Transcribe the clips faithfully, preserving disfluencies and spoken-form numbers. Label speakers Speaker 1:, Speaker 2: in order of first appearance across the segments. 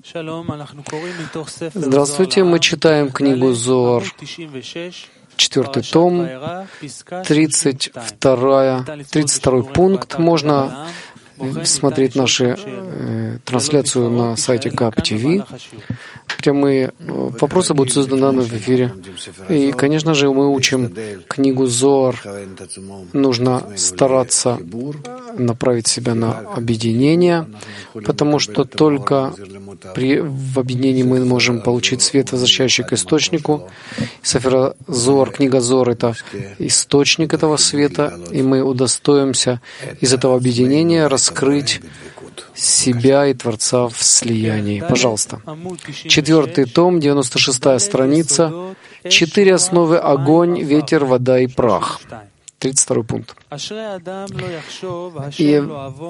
Speaker 1: Здравствуйте, мы читаем книгу Зоар, четвертый том, тридцать второй пункт. Можно смотреть нашу э, трансляцию на сайте КАП ТВ. Прямые вопросы будут созданы в эфире. И, конечно же, мы учим книгу Зоар. Нужно стараться направить себя на объединение, потому что только при, в объединении мы можем получить свет, возвращающий к источнику. Сефер Зоар, книга Зоар — это источник этого света, и мы удостоимся из этого объединения раскрыть себя и Творца в слиянии. Пожалуйста. Четвертый том, девяносто шестая страница. Четыре основы: огонь, ветер, вода и прах. тридцать второй пункт. И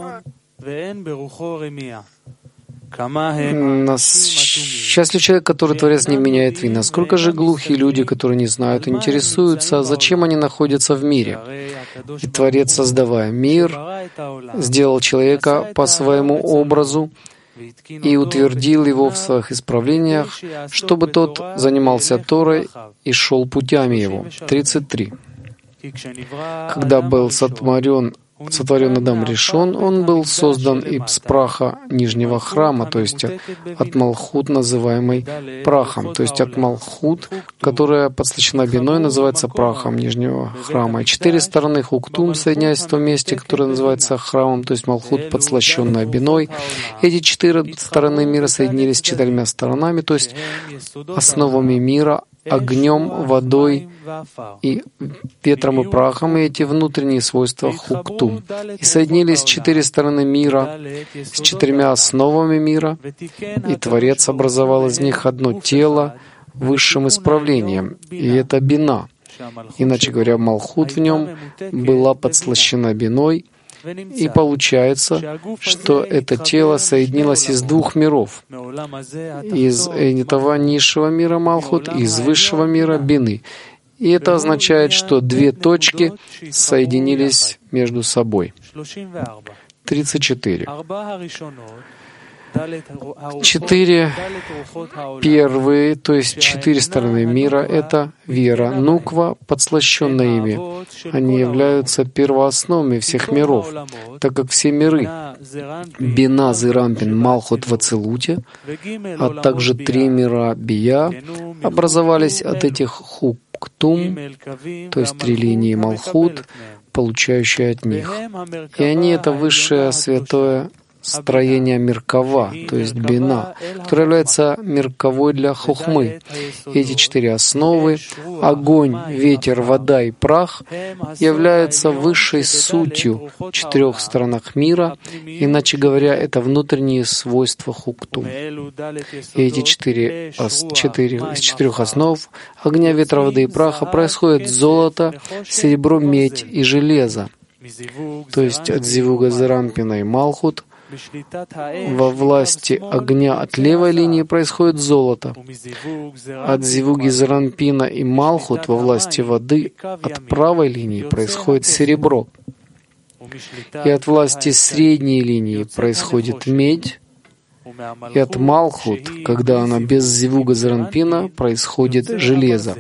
Speaker 1: счастлив человек, который Творец не меняет вина. Сколько же глухие люди, которые не знают, интересуются, зачем они находятся в мире. И Творец, создавая мир, сделал человека по своему образу и утвердил его в своих исправлениях, чтобы тот занимался Торой и шел путями его. тридцать три. Когда был сотворен Сотворен Адам Ришон, он был создан из праха нижнего храма, то есть от Малхут, называемый прахом, то есть от Малхут, которая подслащена биной, называется прахом нижнего храма. И четыре стороны Хуктум, соединяясь в том месте, которое называется храмом, то есть Малхут, подслащенная биной. Эти четыре стороны мира соединились с четырьмя сторонами, то есть основами мира, огнем, водой и ветром и прахом, и эти внутренние свойства Хуктум. И соединились четыре стороны мира с четырьмя основами мира, и Творец образовал из них одно тело высшим исправлением, и это бина. Иначе говоря, Малхут в нем была подслащена биной, и получается, что это тело соединилось из двух миров, из этого низшего мира Малхут и из высшего мира Бины. И это означает, что две точки соединились между собой. тридцать четыре. Четыре первые, то есть четыре стороны мира, это вера, нуква, подслащенная ими. Они являются первоосновами всех миров, так как все миры — Бина, Зерампин, Малхут в Ацилуте, а также три мира Бия — образовались от этих Хуктум, то есть три линии Малхут, получающие от них. И они — это высшее святое строение Меркава, то есть Бина, которое является Мерковой для Хохмы. Эти четыре основы — огонь, ветер, вода и прах — являются высшей сутью в четырех сторонах мира, иначе говоря, это внутренние свойства Хуктум. И эти четыре, четыре из четырех основ — огня, ветра, воды и праха — происходит золото, серебро, медь и железо, то есть от Зивуга, Зерампина и Малхут. Во власти огня от левой линии происходит золото. От Зивуги, Зерампина и Малхут во власти воды от правой линии происходит серебро. И от власти средней линии происходит медь. И от Малхут, когда она без Зивуга, Зерампина, происходит железо.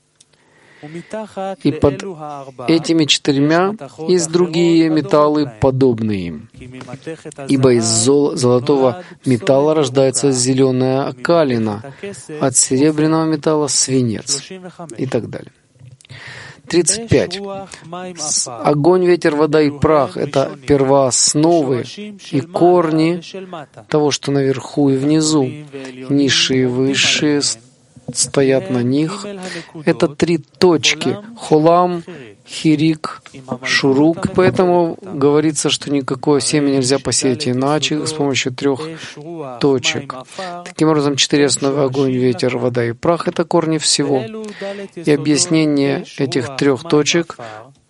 Speaker 1: И под этими четырьмя есть другие металлы, подобные им. Ибо из зол- золотого металла рождается зеленая калина, от серебряного металла — свинец, и так далее. тридцать пять. Огонь, ветер, вода и прах — это первоосновы и корни того, что наверху и внизу, низшие и высшие стоят на них. Это три точки — Холам, Хирик, Шурук. Поэтому говорится, что никакое семя нельзя посеять иначе, с помощью трех точек. Таким образом, четыре основы — огонь, ветер, вода и прах — это корни всего. И объяснение этих трех точек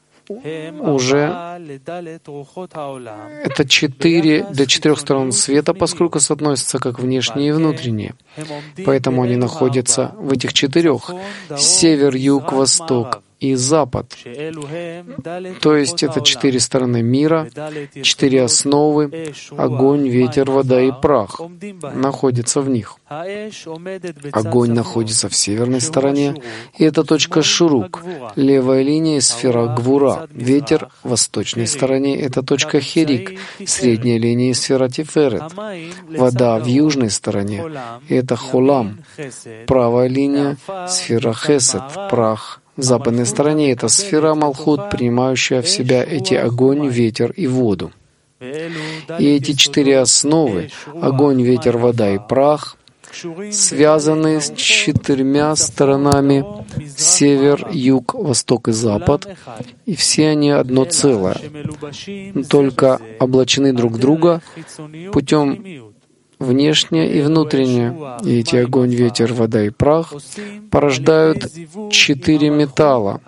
Speaker 1: уже это четыре для четырех сторон света, поскольку соотносятся как внешние и внутренние. Поэтому они находятся в этих четырех: север, юг, восток и Запад. То есть это четыре стороны мира, четыре основы, огонь, ветер, вода и прах находятся в них. Огонь находится в северной стороне, и это точка Шурук, левая линия — сфера Гвура. Ветер в восточной стороне — это точка Херик, средняя линия — сфера Тиферет. Вода в южной стороне — это Холам, правая линия — сфера Хесед, прах. В западной стороне — это сфера Малхут, принимающая в себя эти огонь, ветер и воду. И эти четыре основы — огонь, ветер, вода и прах — связаны с четырьмя сторонами — север, юг, восток и запад, и все они одно целое, только облачены друг в друга путем внешнее и внутреннее. И эти огонь, ветер, вода и прах порождают четыре металла.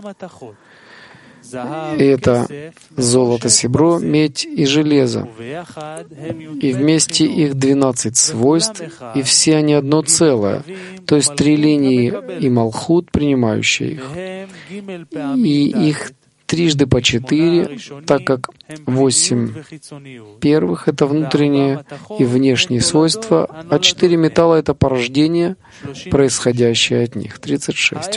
Speaker 1: И это золото, серебро, медь и железо. И вместе их двенадцать свойств, и все они одно целое, то есть три линии и Малхут, принимающие их. И их трижды по четыре, так как восемь первых — это внутренние и внешние свойства, а четыре металла — это порождение, происходящее от них. тридцать шесть.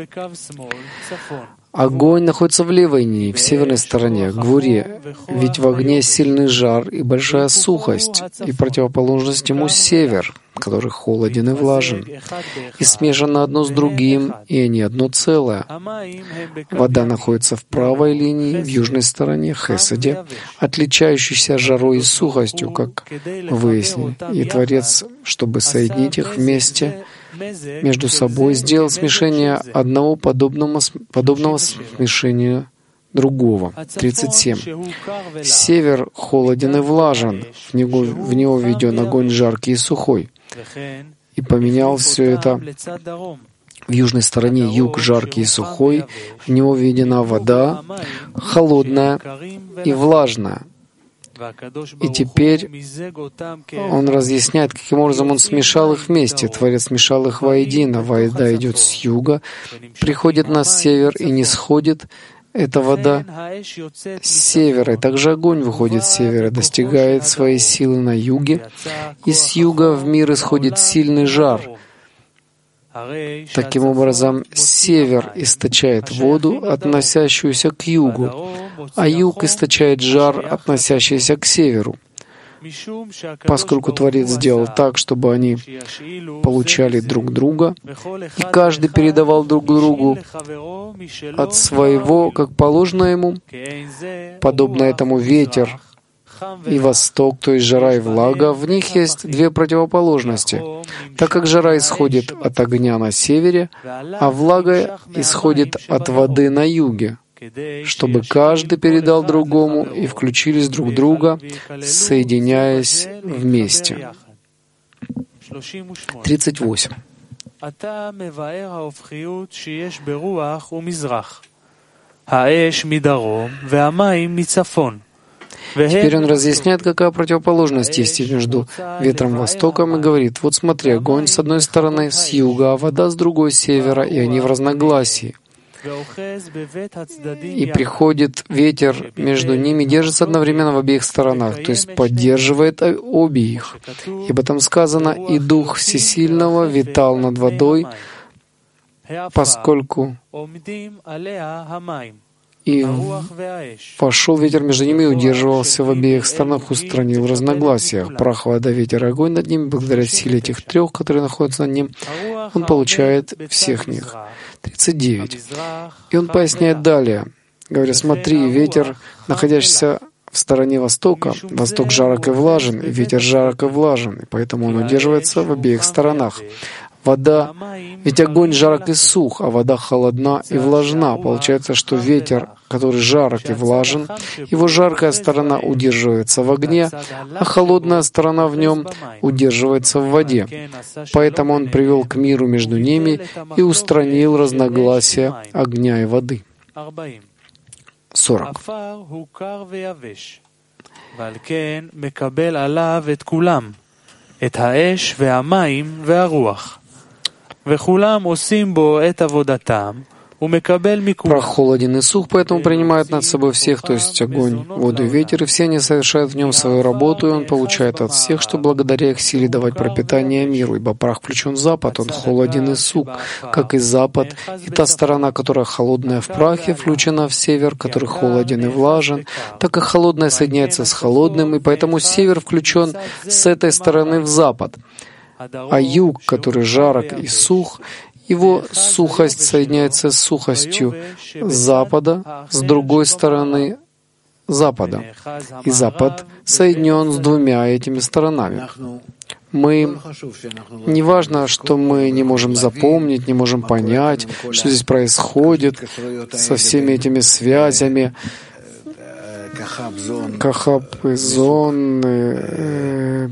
Speaker 1: Огонь находится в левой линии, в северной стороне, Гвуре, ведь в огне сильный жар и большая сухость, и противоположность ему север, который холоден и влажен, и смешано одно с другим, и они одно целое. Вода находится в правой линии, в южной стороне, Хеседе, отличающейся жарой и сухостью, как выяснили, и Творец, чтобы соединить их вместе, между собой, сделал смешение одного подобного, подобного смешению другого. тридцать семь. Север холоден и влажен, в него, в него введен огонь жаркий и сухой. И поменял все это в южной стороне, юг жаркий и сухой, в него введена вода холодная и влажная. И теперь он разъясняет, каким образом он смешал их вместе. Творец смешал их воедино. Вода идет с юга, приходит на север и не сходит. Эта вода с севера. И также огонь выходит с севера, достигает своей силы на юге. И с юга в мир исходит сильный жар. Таким образом, север источает воду, относящуюся к югу, а юг источает жар, относящийся к северу. Поскольку Творец сделал так, чтобы они получали друг друга, и каждый передавал друг другу от своего, как положено ему, подобно этому ветер и восток, то есть жара и влага, в них есть две противоположности, так как жара исходит от огня на севере, а влага исходит от воды на юге, чтобы каждый передал другому и включились друг в друга, соединяясь вместе. тридцать восемь. Теперь он разъясняет, какая противоположность есть между ветром востоком, и говорит: вот смотри, огонь с одной стороны с юга, а вода с другой с севера, и они в разногласии. И приходит ветер между ними, держится одновременно в обеих сторонах, то есть поддерживает обе их. Ибо там сказано: «И дух всесильного витал над водой, поскольку и пошел ветер между ними и удерживался в обеих сторонах, устранил разногласия. Прах, вода, ветер и огонь над ними, благодаря силе этих трех, которые находятся над ним, он получает всех них». тридцать девять. И он поясняет далее, говоря: смотри, ветер, находящийся в стороне востока, восток жарок и влажен, и ветер жарок и влажен, и поэтому он удерживается в обеих сторонах. Вода, ведь огонь жарок и сух, а вода холодна и влажна. Получается, что ветер, который жарок и влажен, его жаркая сторона удерживается в огне, а холодная сторона в нем удерживается в воде. Поэтому он привел к миру между ними и устранил разногласия огня и воды. сорок. Прах холоден и сух, поэтому принимает над собой всех, то есть огонь, воду и ветер, и все они совершают в нем свою работу, и он получает от всех, что благодаря их силе давать пропитание миру, ибо прах включен в запад, он холоден и сух, как и запад, и та сторона, которая холодная в прахе, включена в север, который холоден и влажен, так и холодное соединяется с холодным, и поэтому север включен с этой стороны в запад. А юг, который жарок и сух, его сухость соединяется с сухостью запада, с другой стороны запада. И запад соединен с двумя этими сторонами. Мы, неважно, что мы не можем запомнить, не можем понять, что здесь происходит со всеми этими связями, кахаб, зоны,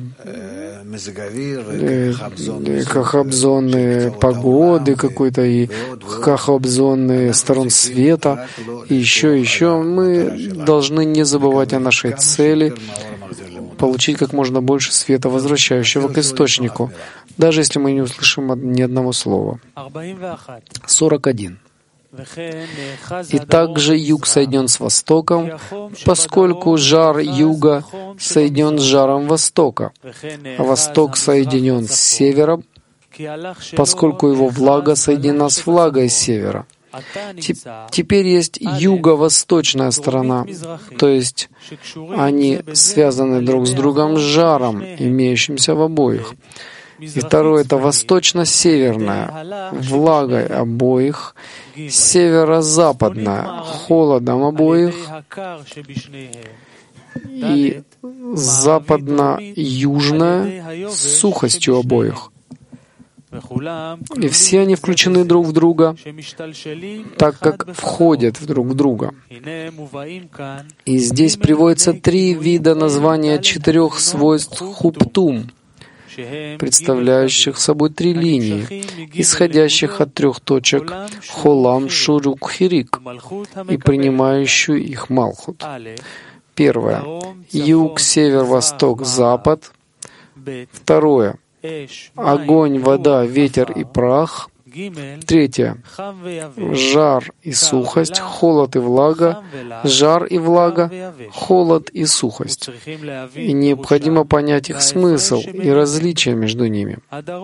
Speaker 1: кахаб-зоны погоды какой-то и кахаб-зоны сторон света. И еще, еще мы должны не забывать о нашей цели получить как можно больше света, возвращающего к источнику, даже если мы не услышим ни одного слова. сорок один. И также юг соединен с востоком, поскольку жар юга соединен с жаром востока, а восток соединен с севером, поскольку его влага соединена с влагой севера. Теперь есть юго-восточная сторона, то есть они связаны друг с другом жаром, имеющимся в обоих. И второе — это восточно-северная, влагой обоих, северо-западная, холодом обоих, и западно-южная, сухостью обоих. И все они включены друг в друга, так как входят друг в друга. И здесь приводятся три вида названия четырех свойств хуптум, представляющих собой три линии, исходящих от трех точек холам, шурук, хирик, и принимающую их малхут. Первое — юг, север, восток, запад. Второе — огонь, вода, ветер и прах. Третье — жар и сухость, холод и влага, жар и влага, холод и сухость. И необходимо понять их смысл и различия между ними.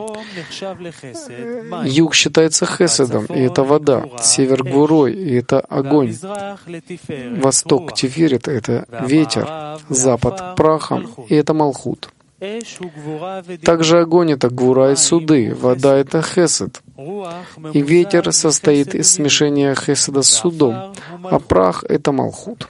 Speaker 1: Юг считается хеседом, и это вода. Север — гвурой, и это огонь. Восток — тифирит, это ветер. Запад — прахом, и это малхут. Также огонь — это гвура и суды, вода — это хесед. И ветер состоит из смешения хеседа с судом, а прах — это малхут.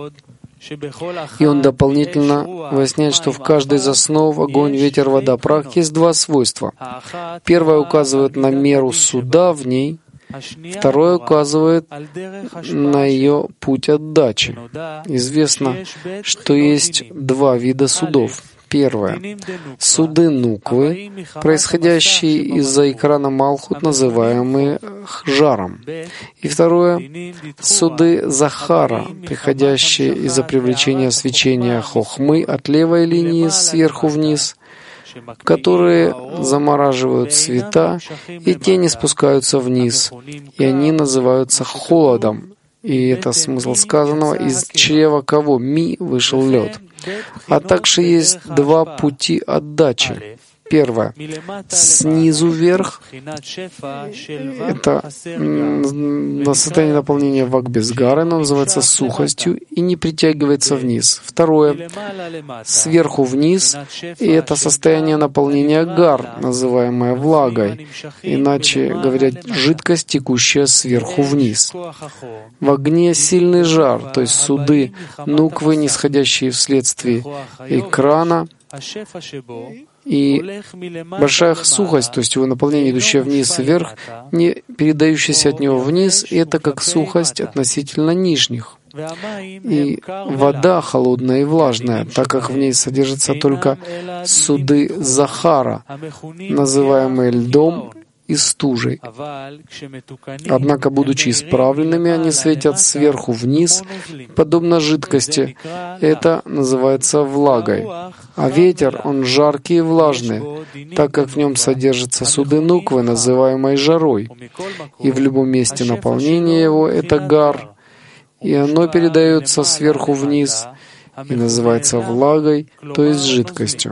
Speaker 1: И он дополнительно выясняет, что в каждой из основ — огонь, ветер, вода, прах — есть два свойства. Первое указывает на меру суда в ней, второе указывает на ее путь отдачи. Известно, что есть два вида судов. Первое — суды нуквы, происходящие из-за экрана Малхут, называемые жаром. И второе — суды Захара, приходящие из-за привлечения свечения Хохмы от левой линии сверху вниз, которые замораживают света, и тени спускаются вниз, и они называются холодом. И это смысл сказанного: из чрева кого ми вышел лед. А также есть два пути отдачи. Первое — снизу вверх. Это состояние наполнения вакбезгара, оно называется сухостью и не притягивается вниз. Второе — сверху вниз, и это состояние наполнения гар, называемое влагой, иначе говоря, жидкость, текущая сверху вниз. В огне сильный жар, то есть суды нуквы, нисходящие вследствие экрана, и большая сухость, то есть его наполнение, идущее вниз и вверх, не передающееся от него вниз, и это как сухость относительно нижних. И вода холодная и влажная, так как в ней содержатся только суды Захара, называемые льдом, и стужей. Однако, будучи исправленными, они светят сверху вниз, подобно жидкости. Это называется влагой. А ветер, он жаркий и влажный, так как в нем содержатся суды нуквы, называемой жарой. И в любом месте наполнения его — это гар, и оно передается сверху вниз и называется влагой, то есть жидкостью.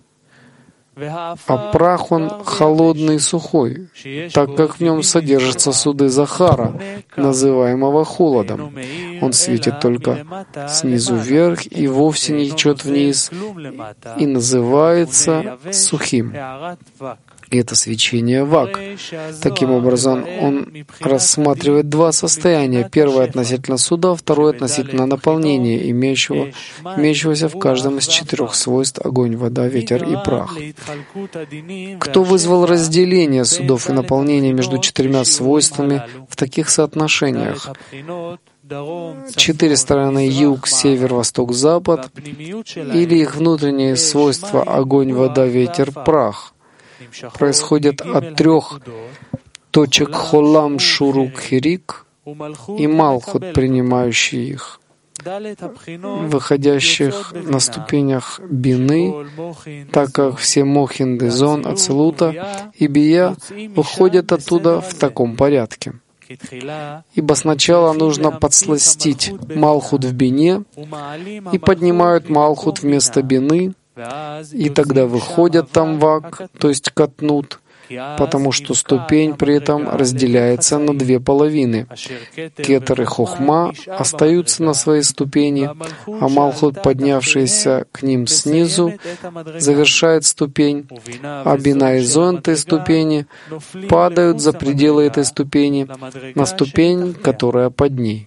Speaker 1: А прах он холодный и сухой, так как в нем содержатся суды Захара, называемого холодом. Он светит только снизу вверх и вовсе не течет вниз, и называется сухим. И это свечение вак. Таким образом, он рассматривает два состояния. Первое относительно суда, второе относительно наполнения, имеющего, имеющегося в каждом из четырех свойств — огонь, вода, ветер и прах. Кто вызвал разделение судов и наполнения между четырьмя свойствами в таких соотношениях? Четыре стороны — юг, север, восток, запад, или их внутренние свойства — огонь, вода, ветер, прах, происходят от трех точек холам, шурук, хирик и малхут, принимающий их, выходящих на ступенях бины, так как все мохин, дезон, ацелута и бия выходят оттуда в таком порядке. Ибо сначала нужно подсластить малхут в бине, и поднимают малхут вместо бины, и тогда выходят там вак, то есть катнут, потому что ступень при этом разделяется на две половины. Кетер и хохма остаются на своей ступени, а малхут, поднявшийся к ним снизу, завершает ступень, а бина и зон этой ступени падают за пределы этой ступени на ступень, которая под ней.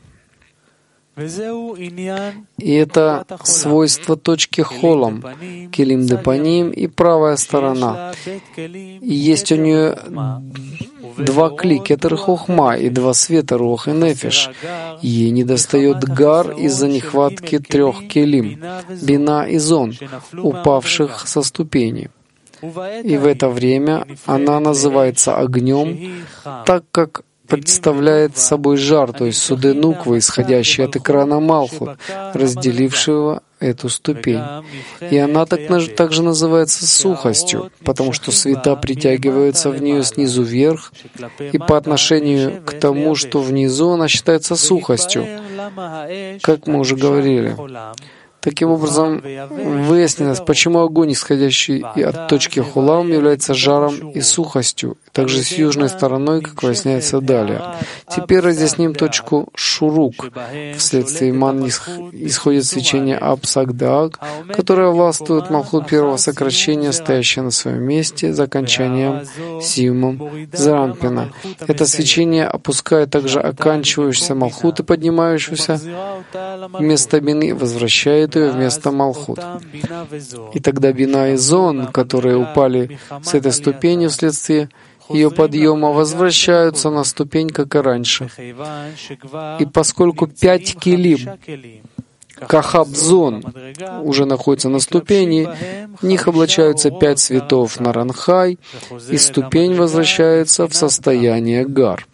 Speaker 1: И это свойство точки холом, келим депаним и правая сторона. И есть у нее два кли, кетер и хохма, и два света, руах и нефиш. Ей недостает гар из-за нехватки трех келим, бина и зон, упавших со ступени. И в это время она называется огнем, так как представляет собой жар, то есть суды нуквы, исходящие от экрана малхут, разделившего эту ступень. И она так, также называется сухостью, потому что света притягиваются в нее снизу вверх, и по отношению к тому, что внизу, она считается сухостью, как мы уже говорили. Таким образом, выяснилось, почему огонь, исходящий от точки хулам, является жаром и сухостью, также с южной стороной, как выясняется далее. Теперь разъясним точку шурук. Вследствие ман исходит свечение Апсагдаак, которое властвует малхут первого сокращения, стоящее на своем месте, за окончанием сиумом Зарампина. Это свечение опускает также оканчивающийся малхут и поднимающийся вместо бины, возвращает ее вместо малхут. И тогда бина и зон, которые упали с этой ступени вследствие ее подъема, возвращаются на ступень, как и раньше. И поскольку пять келим, кахаб-зон, уже находятся на ступени, в них облачаются пять цветов на ранхай, и ступень возвращается в состояние гар.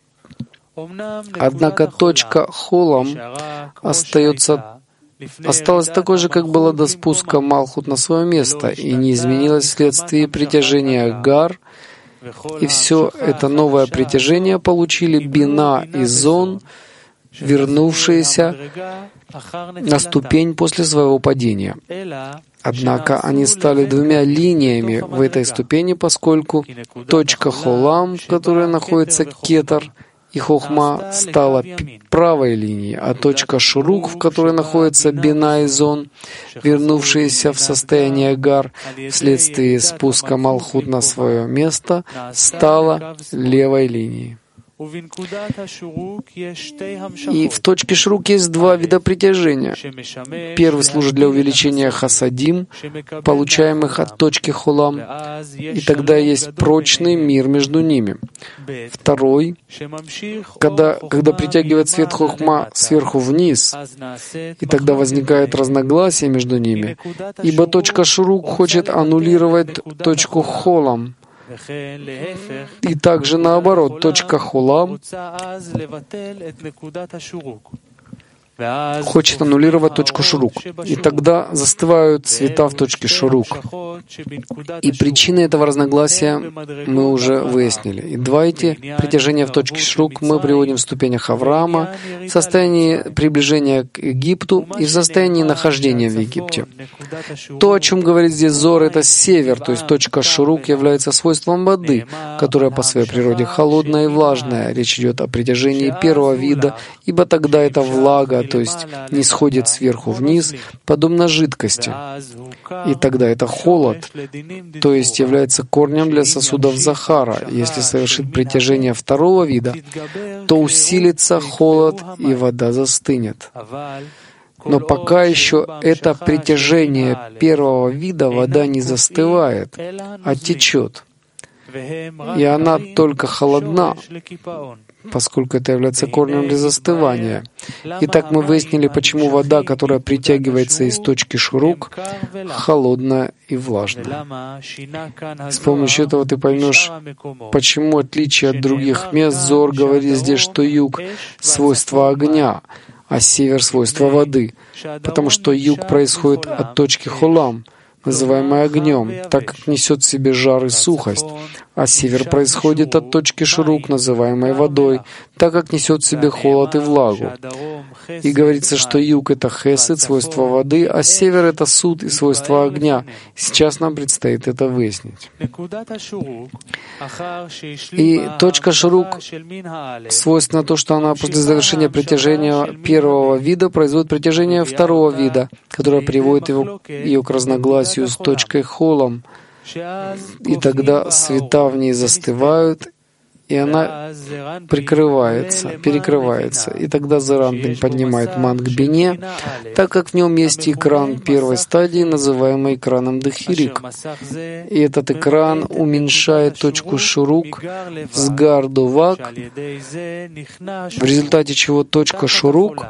Speaker 1: Однако точка холам остается осталась такой же, как была до спуска малхут на свое место, и не изменилась вследствие притяжения гар, и все это новое притяжение получили бина и зон, вернувшиеся на ступень после своего падения. Однако они стали двумя линиями в этой ступени, поскольку точка холам, в которой находится кетер и хохма, стала правой линией, а точка шурук, в которой находится бина и зон, вернувшиеся в состояние гар вследствие спуска малхут на свое место, стала левой линией. И в точке шурук есть два вида притяжения. Первый служит для увеличения хасадим, получаемых от точки холам, и тогда есть прочный мир между ними. Второй, когда, когда притягивает свет хохма сверху вниз, и тогда возникает разногласие между ними, ибо точка шурук хочет аннулировать точку холам, И также наоборот, точка хулам хочет аннулировать точку шурук, и тогда застывают цвета в точке шурук. И причины этого разногласия мы уже выяснили. И два эти притяжения в точке шурук мы приводим в ступенях Авраама, в состоянии приближения к Египту и в состоянии нахождения в Египте. То, о чем говорит здесь Зор, это север, то есть точка шурук является свойством воды, которая по своей природе холодная и влажная. Речь идет о притяжении первого вида, ибо тогда это влага, то есть не сходит сверху вниз, подобно жидкости. И тогда это холод, то есть является корнем для сосудов Захара. Если совершит притяжение второго вида, то усилится холод, и вода застынет. Но пока еще это притяжение первого вида вода не застывает, а течет. И она только холодна, поскольку это является корнем для застывания. Итак, мы выяснили, почему вода, которая притягивается из точки шурук, холодная и влажная. С помощью этого ты поймешь, почему отличие от других мест. Зор говорит здесь, что юг — свойство огня, а север — свойство воды, потому что юг происходит от точки хулам, называемой огнем, так как несет в себе жар и сухость, а север происходит от точки шурук, называемой водой, так как несет в себе холод и влагу. И говорится, что юг — это хесед, свойство воды, а север — это суд и свойство огня. Сейчас нам предстоит это выяснить. И точка шурук свойственно то, что она после завершения притяжения первого вида производит притяжение второго вида, которое приводит его, ее к разногласию с точкой холом. И тогда света в ней застывают, и она прикрывается, перекрывается. И тогда Зерандин поднимает ман к бине, так как в нем есть экран первой стадии, называемый экраном Дехирик. И этот экран уменьшает точку шурук с гардувак, в результате чего точка шурук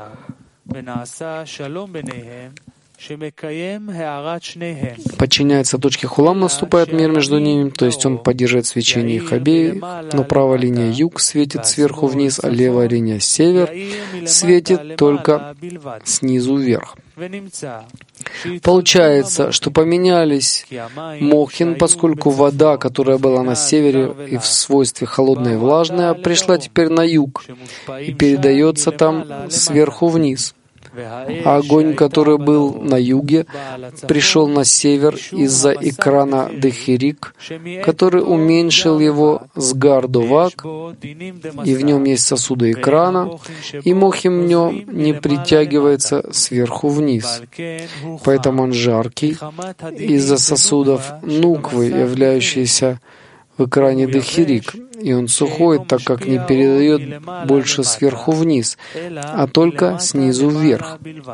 Speaker 1: подчиняется точке хулам, наступает мир между ними, то есть он поддерживает свечение их обеих, но правая линия юг светит сверху вниз, а левая линия север светит только снизу вверх. Получается, что поменялись мохин, поскольку вода, которая была на севере и в свойстве холодная и влажная, пришла теперь на юг и передается там сверху вниз. А огонь, который был на юге, пришел на север из-за экрана Дехирик, который уменьшил его с гардувак, и в нем есть сосуды экрана, и мохим в нем не притягивается сверху вниз. Поэтому он жаркий из-за сосудов нуквы, являющиеся в экране Дехирик, и он сухой, так как не передает больше сверху вниз, а только снизу вверх.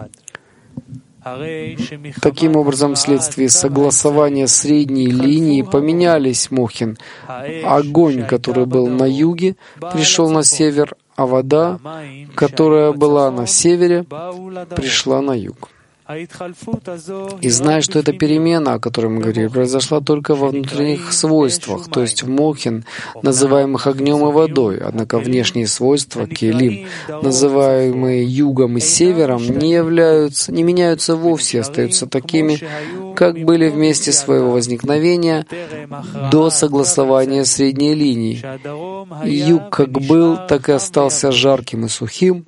Speaker 1: Таким образом, вследствие согласования средней линии поменялись мохин. Огонь, который был на юге, пришел на север, а вода, которая была на севере, пришла на юг. И зная, что эта перемена, о которой мы говорили, произошла только во внутренних свойствах, то есть в мохин, называемых огнем и водой, однако внешние свойства, келим, называемые югом и севером, не являются, не меняются вовсе, остаются такими, как были в месте своего возникновения до согласования средней линии. И юг как был, так и остался жарким и сухим,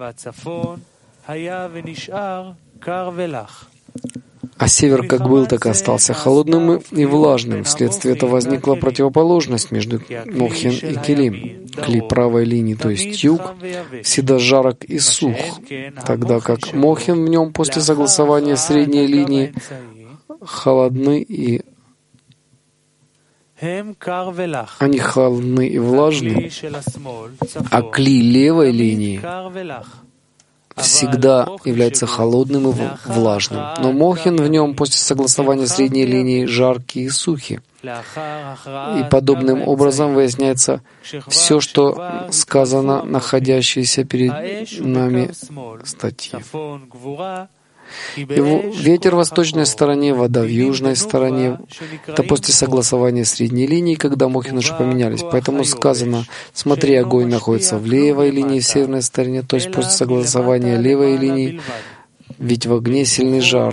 Speaker 1: а север как был, так и остался холодным и влажным. Вследствие этого возникла противоположность между мохин и келим. Кли правой линии, то есть юг, всегда жарок и сух, тогда как мохин в нем после согласования средней линии холодны и они холодны и влажны, а кли левой линии всегда является холодным и влажным. Но мохин в нем после согласования средней линии жаркий и сухий. И подобным образом выясняется все, что сказано, находящееся перед нами статьи. Его ветер в восточной стороне, вода в южной стороне. Это после согласования средней линии, когда Мохин уже поменялись. Поэтому сказано, смотри, огонь находится в левой линии, в северной стороне, то есть после согласования левой линии, ведь в огне сильный жар.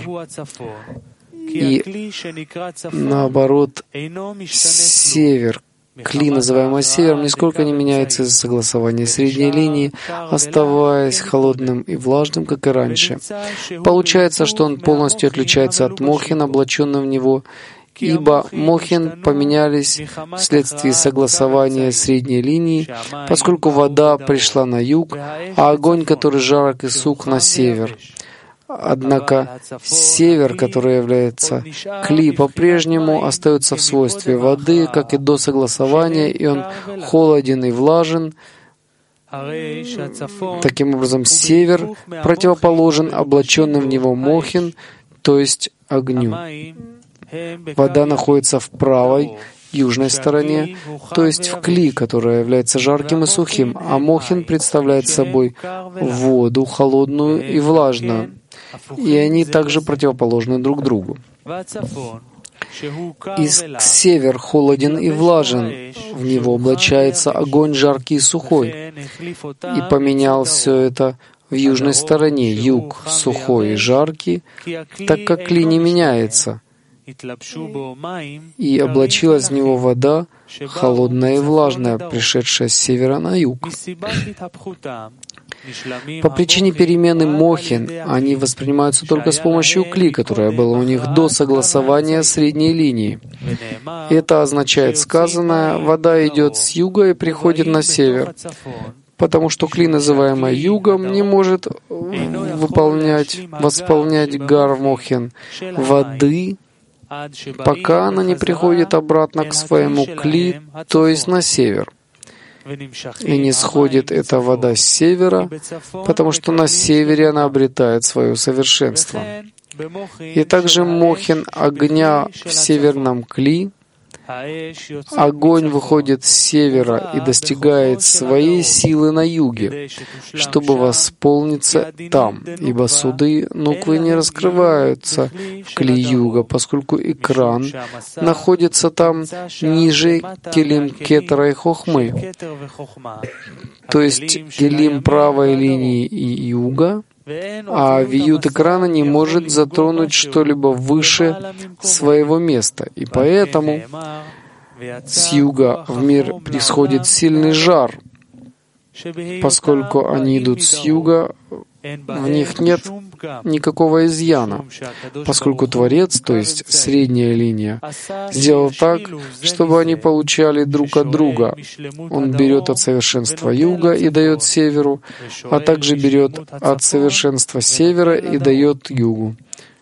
Speaker 1: И наоборот, север, кли, называемый севером, нисколько не меняется из-за согласования средней линии, оставаясь холодным и влажным, как и раньше. Получается, что он полностью отличается от Мохин, облаченным в него, ибо Мохин поменялись вследствие согласования средней линии, поскольку вода пришла на юг, а огонь, который жарок и сух, на север. Однако север, который является кли, по-прежнему остается в свойстве воды, как и до согласования, и он холоден и влажен. Таким образом, север противоположен облаченным в него Мохин, то есть огню. Вода находится в правой, южной стороне, то есть в кли, которая является жарким и сухим, а Мохин представляет собой воду холодную и влажную. И они также противоположны друг другу. И север холоден и влажен, в него облачается огонь жаркий и сухой. И поменял все это в южной стороне, юг сухой и жаркий, так как кли не меняется. И облачилась в него вода, холодная и влажная, пришедшая с севера на юг. По причине перемены Мохин они воспринимаются только с помощью кли, которая была у них до согласования средней линии. Это означает сказанное: вода идет с юга и приходит на север, потому что кли, называемый югом, не может выполнять, восполнять гар Мохин воды, пока она не приходит обратно к своему кли, то есть на север. И не сходит эта вода с севера, потому что на севере она обретает свое совершенство. И также Мохин огня в северном кли, огонь выходит с севера и достигает своей силы на юге, чтобы восполниться там, ибо суды нуквы не раскрываются в кли юга, поскольку экран находится там ниже келим кетера и хохмы, то есть келим правой линии и юга, а виют экрана не может затронуть что-либо выше своего места. И поэтому с юга в мир происходит сильный жар, поскольку они идут с юга, в них нет никакого изъяна, поскольку Творец, то есть средняя линия, сделал так, чтобы они получали друг от друга. Он берет от совершенства юга и дает северу, а также берет от совершенства севера и дает югу.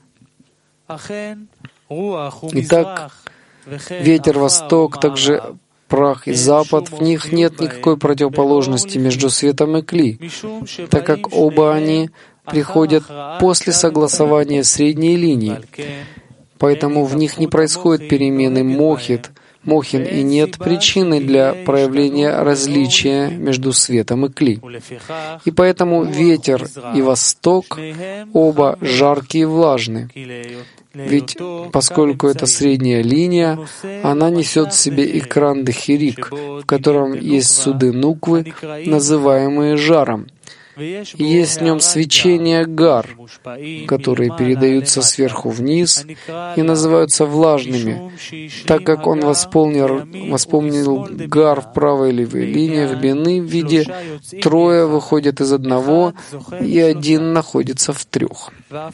Speaker 1: Итак, ветер восток, также прах и запад, в них нет никакой противоположности между светом и кли, так как оба они приходят после согласования средней линии. Поэтому в них не происходит перемены мохит, мохин, и нет причины для проявления различия между светом и кли. И поэтому ветер и восток оба жаркие и влажны. Ведь поскольку это средняя линия, она несет в себе экран Дехирик, в котором есть суды нуквы, называемые жаром. И есть в нем свечение гар, которые передаются сверху вниз и называются влажными, так как он восполнил, восполнил гар в правой и левой линиях бины в виде трое выходят из одного, и один находится в трех.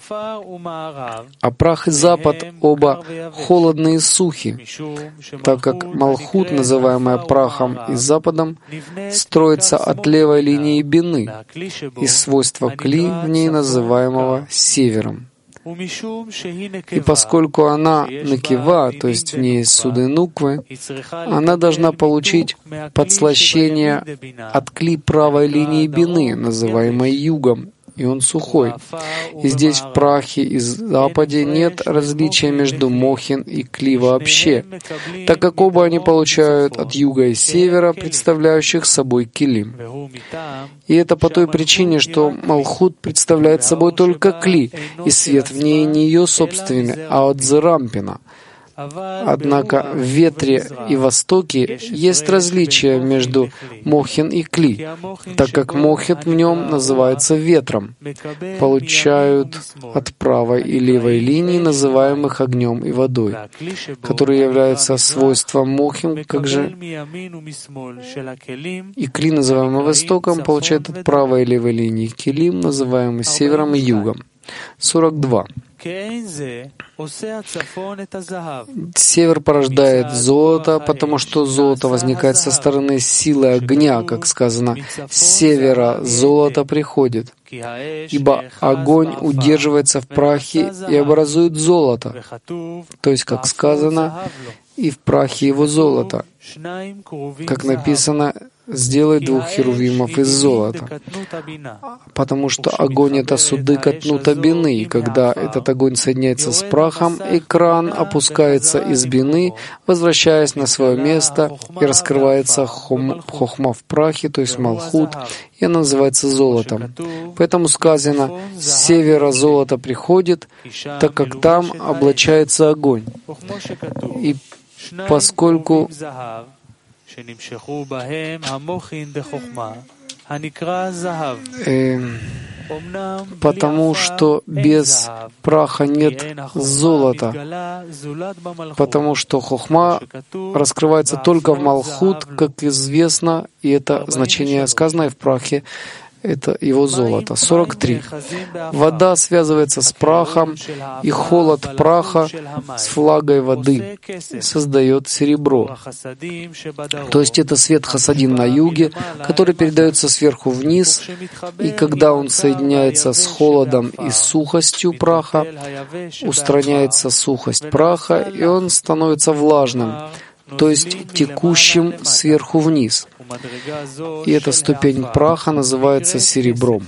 Speaker 1: А прах и запад оба холодные и сухи, так как Малхут, называемая прахом и западом, строится от левой линии бины, из свойства кли в ней, называемого севером. И поскольку она накива, то есть в ней суды нуквы, она должна получить подслащение от кли правой линии бины, называемой югом, и он сухой. И здесь в прахе и западе нет различия между мохин и кли вообще, так как оба они получают от юга и севера, представляющих собой килим. И это по той причине, что Малхут представляет собой только кли, и свет в ней не ее собственный, а от Зерампина. Однако в ветре и востоке есть различие между мохин и кли, так как мохит в нем называется ветром, получают от правой и левой линии, называемых огнем и водой, которые являются свойством мохин, как же и кли, называемый востоком, получает от правой и левой линии килим, называемый севером и югом. сорок два. Север порождает золото, потому что золото возникает со стороны силы огня, как сказано, с севера золото приходит, ибо огонь удерживается в прахе и образует золото, то есть, как сказано, и в прахе его золото, как написано, сделай двух херувимов из золота, потому что огонь — это суды катнута бины, и когда этот огонь соединяется с прахом, экран опускается из бины, возвращаясь на свое место, и раскрывается хом, хохма в прахе, то есть малхут, и она называется золотом. Поэтому сказано, с севера золото приходит, так как там облачается огонь. И поскольку Э, потому что без праха нет золота, потому что хохма раскрывается только в Малхут, как известно, и это значение сказанное в прахе, это его золото. сорок три. Вода связывается с прахом, и холод праха с влагой воды создает серебро. То есть это свет хасадим на юге, который передается сверху вниз, и когда он соединяется с холодом и сухостью праха, устраняется сухость праха, и он становится влажным, то есть текущим сверху вниз. И эта ступень праха называется серебром.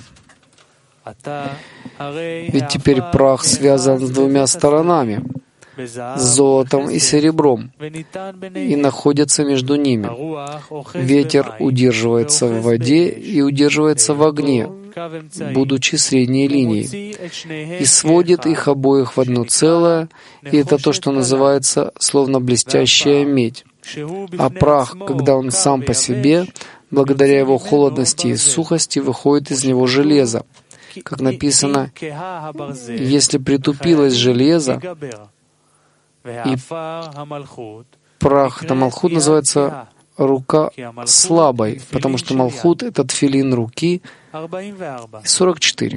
Speaker 1: Ведь теперь прах связан с двумя сторонами, с золотом и серебром, и находится между ними. Ветер удерживается в воде и удерживается в огне, будучи средней линией, и сводит их обоих в одно целое, и это то, что называется словно блестящая медь. А прах, когда он сам по себе, благодаря его холодности и сухости, выходит из него железо. Как написано, если притупилось железо, и прах, это Малхут, называется рука слабой, потому что Малхут — это тфилин руки. сорок четыре.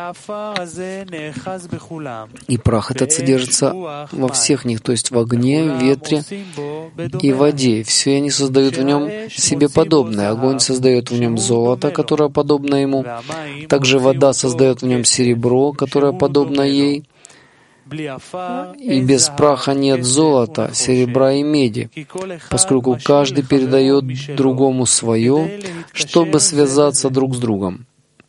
Speaker 1: И прах этот содержится во всех них, то есть в огне, ветре и воде. Все они создают в нем себе подобное. Огонь создает в нем золото, которое подобно ему. Также вода создает в нем серебро, которое подобно ей. И без праха нет золота, серебра и меди, поскольку каждый передает другому свое, чтобы связаться друг с другом.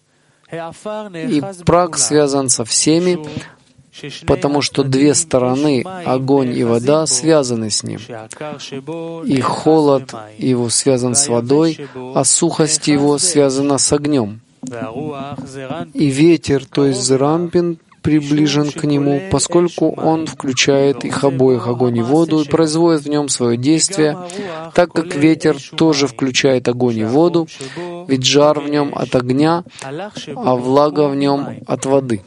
Speaker 1: И прах связан со всеми, потому что две стороны, огонь и вода, связаны с ним. И холод его связан с водой, а сухость его связана с огнем. И ветер, то есть Зерампин, приближен к нему, поскольку он включает их обоих, огонь и воду, и производит в нем свое действие, так как ветер тоже включает огонь и воду, ведь жар в нем от огня, а влага в нем от воды.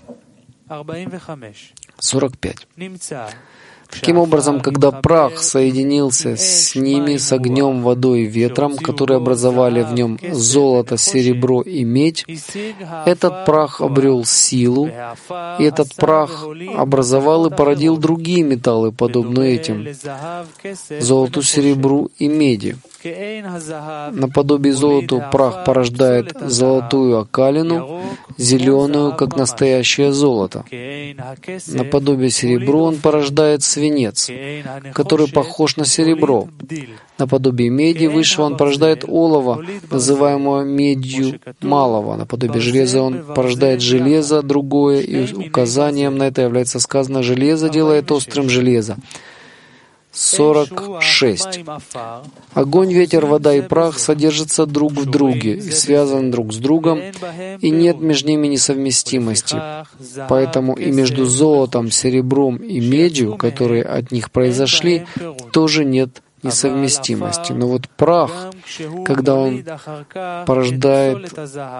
Speaker 1: сорок пять. Таким образом, когда прах соединился с ними, с огнем, водой и ветром, которые образовали в нем золото, серебро и медь, этот прах обрел силу, и этот прах образовал и породил другие металлы, подобные этим — золоту, серебру и меди. Наподобие золоту прах порождает золотую окалину, зеленую, как настоящее золото. Наподобие серебру он порождает свинец, который похож на серебро. Наподобие меди высшего он порождает олово, называемое медью малого. Наподобие железа он порождает железо другое, и указанием на это является сказано «железо делает острым железо». сорок шесть. Огонь, ветер, вода и прах содержатся друг в друге и связаны друг с другом, и нет между ними несовместимости. Поэтому и между золотом, серебром и медью, которые от них произошли, тоже нет несовместимости. Но вот прах, когда он порождает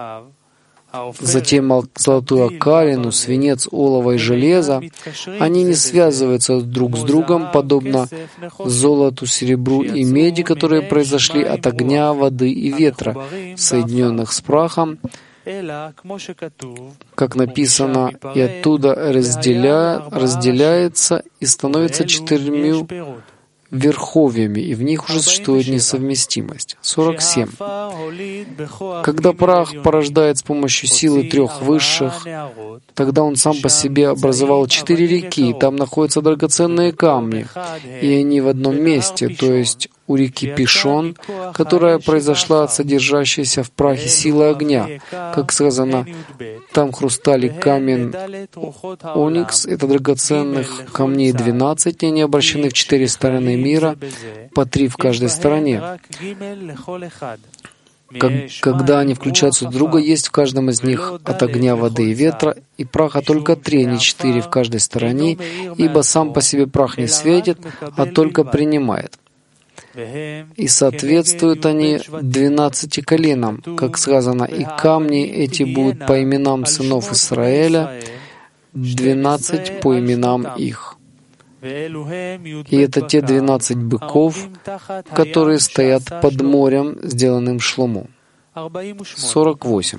Speaker 1: затем золотую окалину, свинец, олово и железо, они не связываются друг с другом, подобно золоту, серебру и меди, которые произошли от огня, воды и ветра, соединенных с прахом, как написано, и оттуда разделя... разделяется и становится четырьмя верховьями, и в них уже существует несовместимость. сорок семь. Когда прах порождает с помощью силы трех высших, тогда он сам по себе образовал четыре реки, и там находятся драгоценные камни, и они в одном месте, то есть у реки Пишон, которая произошла от содержащейся в прахе силы огня. Как сказано, там хрусталь и камень оникс — это драгоценных камней двенадцать, и они обращены в четыре стороны мира, по три в каждой стороне. Как, когда они включаются друг в друга, есть в каждом из них от огня, воды и ветра, и праха только три, а не четыре в каждой стороне, ибо сам по себе прах не светит, а только принимает. И соответствуют они двенадцати коленам, как сказано, и камни эти будут по именам сынов Израиля, двенадцать по именам их. И это те двенадцать быков, которые стоят под морем, сделанным Шломо. сорок восемь.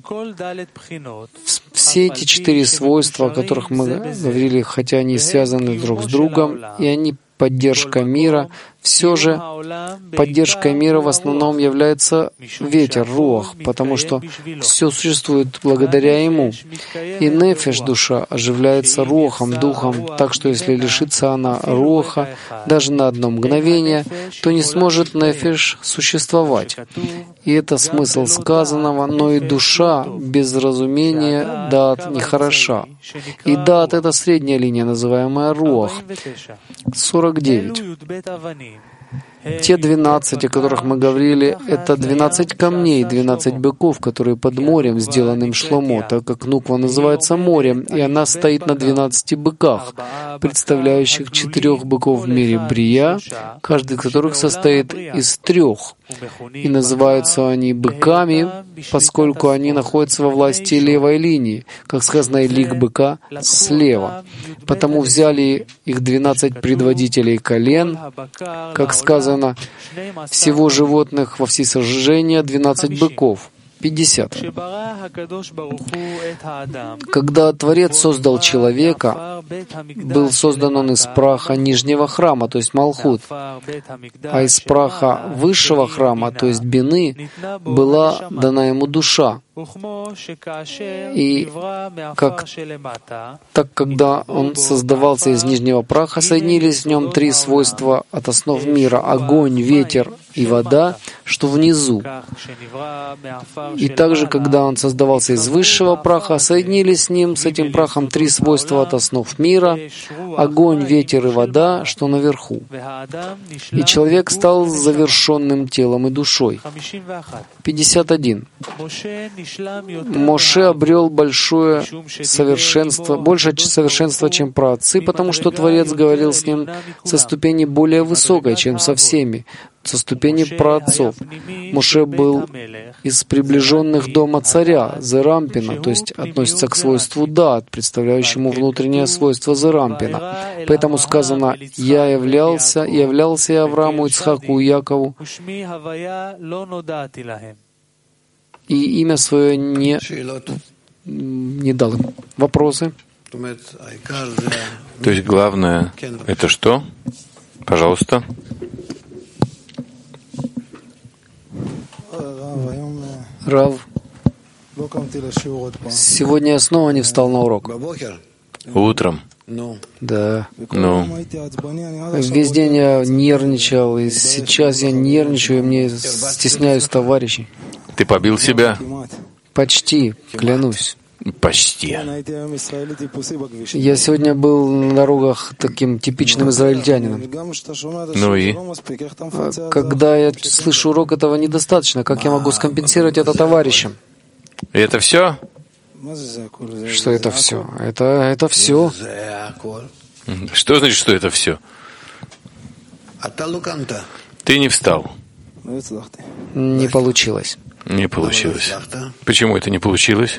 Speaker 1: Все эти четыре свойства, о которых мы говорили, хотя они связаны друг с другом, и они поддержка мира, все же поддержкой мира в основном является ветер, руах, потому что все существует благодаря ему. И нефеш, душа, оживляется руахом, духом, так что если лишится она руаха даже на одно мгновение, то не сможет нефеш существовать. И это смысл сказанного, но и душа без разумения дат нехороша. И дат — это средняя линия, называемая руах. сорок девять. Те двенадцать, о которых мы говорили, это двенадцать камней, двенадцать быков, которые под морем, сделанным Шломо, так как Нуква называется морем, и она стоит на двенадцати быках, представляющих четырех быков в мире Брия, каждый из которых состоит из трех. И называются они быками, поскольку они находятся во власти левой линии, как сказано, и лик быка слева. Потому взяли их двенадцать предводителей колен, как сказано, всего животных во всесожжение двенадцать быков. пятьдесят. Когда Творец создал человека, был создан он из праха нижнего храма, то есть Малхут, а из праха высшего храма, то есть Бины, была дана ему душа. И как, так, когда он создавался из нижнего праха, соединились в нем три свойства от основ мира — огонь, ветер и вода, что внизу. И также, когда он создавался из высшего праха, соединились с ним, с этим прахом, три свойства от основ мира — огонь, ветер и вода, что наверху. И человек стал завершенным телом и душой. пятьдесят один. Моше обрел большое совершенство, больше совершенства, чем праотцы, потому что Творец говорил с ним со ступени более высокой, чем со всеми, со ступени праотцов. Моше был из приближенных дома царя, Зерампина, то есть относится к свойству дат, представляющему внутреннее свойство Зерампина. Поэтому сказано: «Я являлся, являлся я Аврааму, Ицхаку и Якову, и имя свое не, не дал им». Вопросы?
Speaker 2: То есть главное — это что? Пожалуйста.
Speaker 1: Рав, сегодня я снова не встал на урок.
Speaker 2: Утром.
Speaker 1: Да.
Speaker 2: Ну,
Speaker 1: Весь день я нервничал, и сейчас я нервничаю, и мне стесняюсь товарищей.
Speaker 2: ты побил себя?
Speaker 1: Почти, клянусь.
Speaker 2: Почти.
Speaker 1: Я сегодня был на дорогах таким типичным израильтянином.
Speaker 2: Ну и?
Speaker 1: Когда я слышу урок, этого недостаточно. Как я могу скомпенсировать это товарищам?
Speaker 2: И это все?
Speaker 1: Что это все? Это, это все.
Speaker 2: Что значит, что это все? Ты не встал.
Speaker 1: Не получилось.
Speaker 2: Не получилось. Почему это не получилось?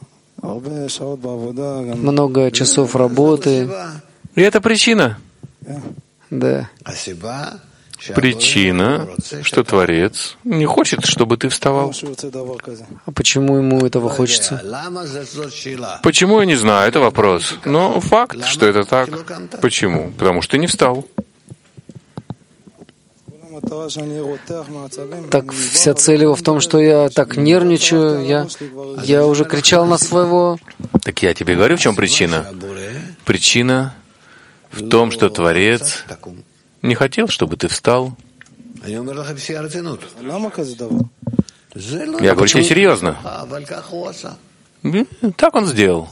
Speaker 1: Много часов работы.
Speaker 2: И это причина.
Speaker 1: Да.
Speaker 2: Причина, что Творец не хочет, чтобы ты вставал.
Speaker 1: А почему ему этого хочется?
Speaker 2: Почему, я не знаю, это вопрос. Но факт, что это так. Почему? Потому что ты не встал.
Speaker 1: Так вся цель его в том, что я так нервничаю, я, я уже кричал на своего.
Speaker 2: Так я тебе говорю, в чем причина? Причина в том, что Творец не хотел, чтобы ты встал. Я говорю очень серьезно. Так он сделал.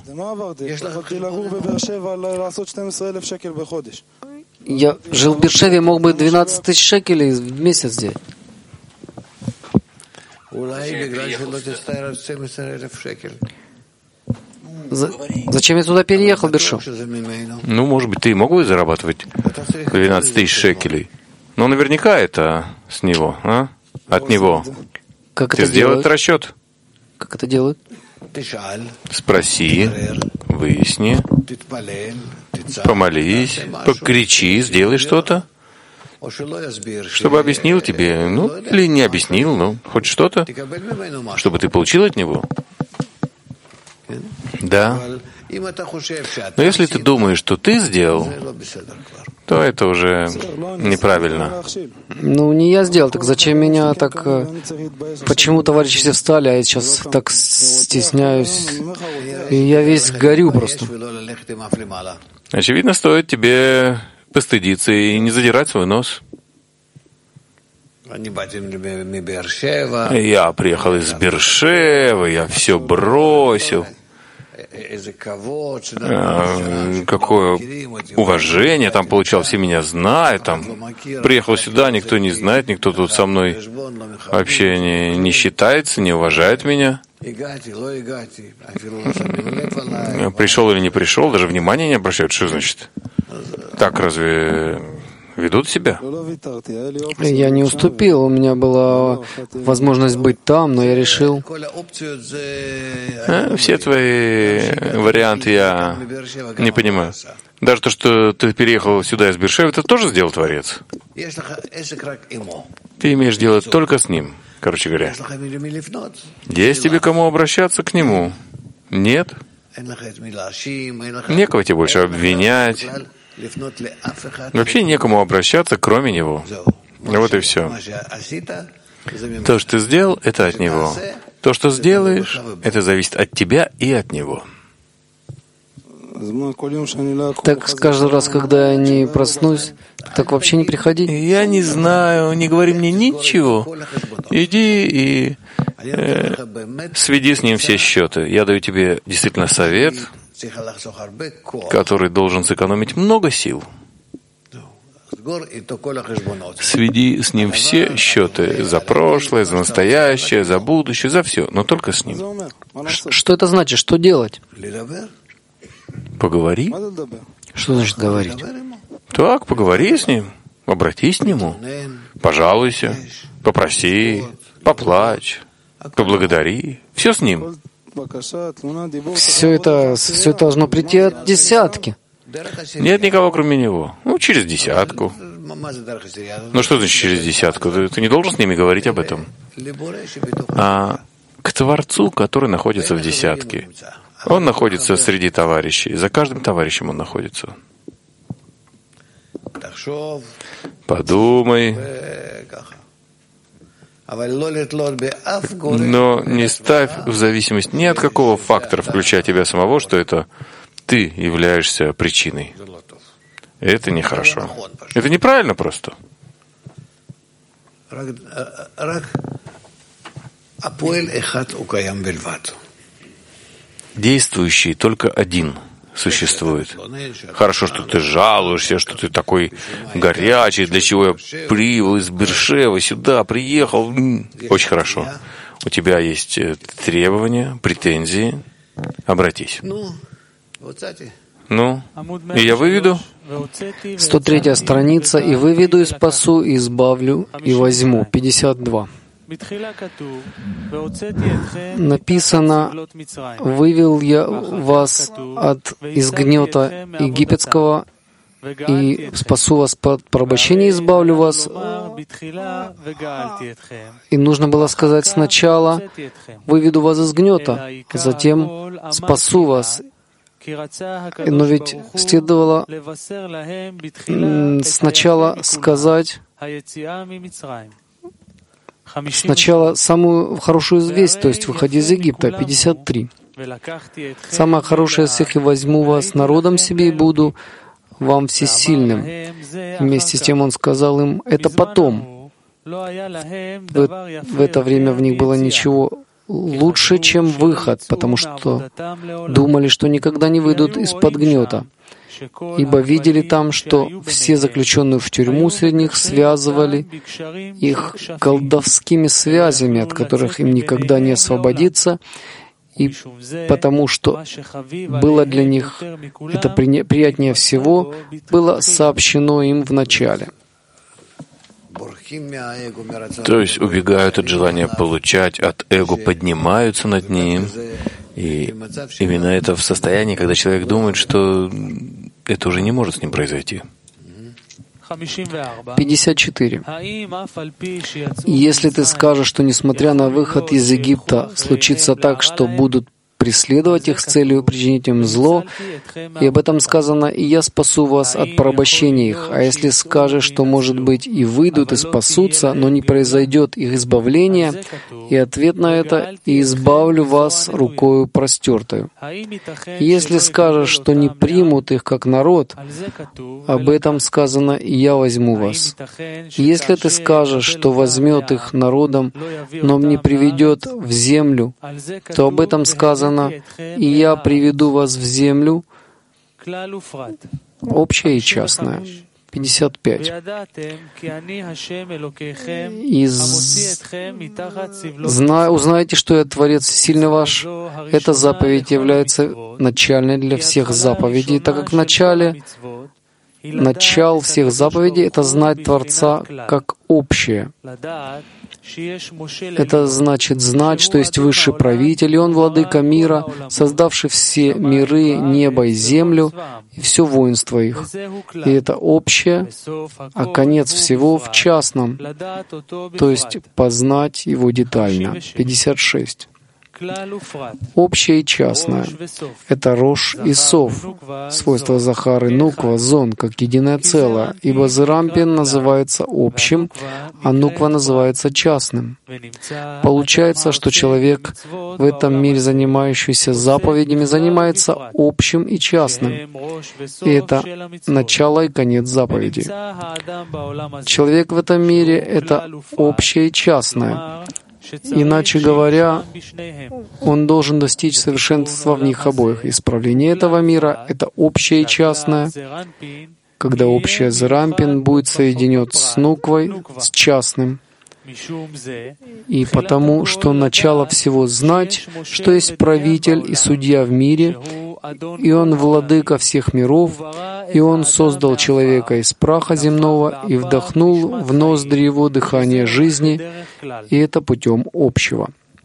Speaker 1: Я жил в Бершеве, мог бы двенадцать тысяч шекелей в месяц сделать. За... Зачем я туда переехал, Бершев?
Speaker 2: Ну, может быть, ты мог бы зарабатывать двенадцать тысяч шекелей. Но наверняка это с него, а? От него.
Speaker 1: Как
Speaker 2: ты
Speaker 1: это
Speaker 2: сделал
Speaker 1: делают?
Speaker 2: этот расчет?
Speaker 1: Как это делают?
Speaker 2: Спроси, выясни, помолись, покричи, сделай что-то, чтобы объяснил тебе, ну, или не объяснил, ну, хоть что-то, чтобы ты получил от него. Да. Но если ты думаешь, что ты сделал, то это уже неправильно.
Speaker 1: Ну, не я сделал, так зачем меня так... Почему товарищи все встали, а я сейчас так стесняюсь? И я весь горю просто.
Speaker 2: Очевидно, стоит тебе постыдиться и не задирать свой нос. Я приехал из Бершевы, я все бросил. Какое уважение там получал, все меня знают, там приехал сюда, никто не знает, никто тут со мной вообще не, не считается, не уважает меня. Пришел или не пришел, даже внимания не обращают. Что значит? Так разве ведут себя?
Speaker 1: Я не уступил, у меня была возможность быть там, но я решил.
Speaker 2: А, все твои варианты я не понимаю. Даже то, что ты переехал сюда из Бершевы, это тоже сделал Творец. Ты имеешь дело только с ним, короче говоря. Есть тебе кому обращаться к нему? Нет? Некого тебе больше обвинять. Вообще некому обращаться, кроме него. Вот и все. То, что ты сделал, это от него. То, что сделаешь, это зависит от тебя и от него.
Speaker 1: Так каждый раз, когда я не проснусь, так вообще не приходи.
Speaker 2: Я не знаю, не говори мне ничего. Иди и э, сведи с ним все счеты. Я даю тебе действительно совет, который должен сэкономить много сил. Сведи с ним все счеты за прошлое, за настоящее, за будущее, за все, но только с ним.
Speaker 1: Что это значит? Что делать?
Speaker 2: Поговори.
Speaker 1: Что значит говорить?
Speaker 2: Так, поговори с ним, обратись к нему, пожалуйся, попроси, поплачь, поблагодари. Все с ним.
Speaker 1: Все это, все это должно прийти от десятки.
Speaker 2: Нет никого, кроме него. Ну, через десятку. Ну, что значит через десятку? Ты, ты не должен с ними говорить об этом. А к Творцу, который находится в десятке. Он находится среди товарищей. За каждым товарищем он находится. Подумай. Но не ставь в зависимость ни от какого фактора, включая тебя самого, что это ты являешься причиной. Это нехорошо. Это неправильно просто. Действующий только один существует. Хорошо, что ты жалуешься, что ты такой горячий, для чего я прибыл из Бершевы сюда, приехал. Очень хорошо. У тебя есть требования, претензии. Обратись. Ну, и я выведу.
Speaker 1: сто третья страница. «И выведу, и спасу, и избавлю, и возьму». пятьдесят два. Написано: «Вывел я вас от из гнета египетского, и спасу вас под порабощение, избавлю вас». И нужно было сказать сначала: «Выведу вас из гнета», затем «спасу вас». Но ведь следовало сначала сказать сначала самую хорошую известь, то есть «выходи из Египта», пятьдесят три. «Самое хорошее из всех, и возьму вас народом себе, и буду вам всесильным». Вместе с тем он сказал им: «Это потом». В, в это время в них было ничего лучше, чем выход, потому что думали, что никогда не выйдут из-под гнета. Ибо видели там, что все заключенные в тюрьму среди них связывали их колдовскими связями, от которых им никогда не освободиться, и потому что было для них это приятнее всего, было сообщено им в начале.
Speaker 2: То есть убегают от желания получать, от эго поднимаются над ним. И именно это в состоянии, когда человек думает, что это уже не может с ним произойти.
Speaker 1: пятьдесят четыре. «Если ты скажешь, что, несмотря на выход из Египта, случится так, что будут преследовать их с целью причинить им зло, и об этом сказано: «И я спасу вас от порабощения их». А если скажешь, что, может быть, и выйдут, и спасутся, но не произойдет их избавления, и ответ на это: «И избавлю вас рукою простертою». Если скажешь, что не примут их как народ, об этом сказано: «И я возьму вас». Если ты скажешь, что возьмет их народом, но не приведет в землю, то об этом сказано: «И я приведу вас в землю», общее и частное. пятьдесят пять. «И зна... узнаете, что я Творец сильный ваш». Эта заповедь является начальной для всех заповедей, так как в начале начал всех заповедей — это знать Творца как общее. Это значит знать, что есть высший правитель, и Он владыка мира, создавший все миры, небо и землю, и все воинство их. И это общее, а конец всего в частном, то есть познать Его детально. пятьдесят шесть. Общее и частное — это Рош и Сов, свойства Захар и Нуква, Зон, как единое целое, ибо Зерампин называется общим, а Нуква называется частным. Получается, что человек в этом мире, занимающийся заповедями, занимается общим и частным. И это начало и конец заповеди. Человек в этом мире — это общее и частное. Иначе говоря, он должен достичь совершенства в них обоих. Исправление этого мира — это общее и частное, когда общее Зерампин будет соединен с Нуквой, с частным. И потому, что начало всего знать, что есть правитель и судья в мире, и Он владыка всех миров, и Он создал человека из праха земного и вдохнул в ноздри его дыхание жизни, и это путем общего.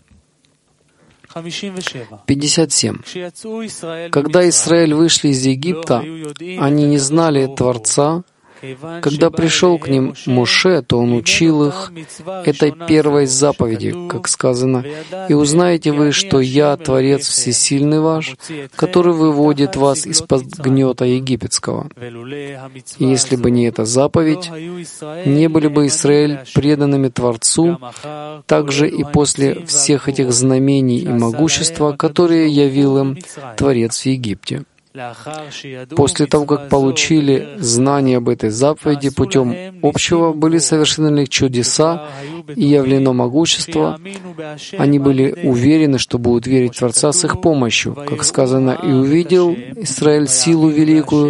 Speaker 1: пятьдесят семь. Когда Израиль вышли из Египта, они не знали Творца, Когда пришел к ним Моше, то он учил их этой первой заповеди, как сказано, «И узнаете вы, что я, Творец Всесильный ваш, который выводит вас из-под гнета египетского». И если бы не эта заповедь, не были бы Израиль преданными Творцу, также и после всех этих знамений и могущества, которые явил им Творец в Египте. После того, как получили знание об этой заповеди путем общего, были совершены чудеса и явлено могущество, они были уверены, что будут верить в Творца с их помощью. Как сказано, «И увидел Израиль силу великую,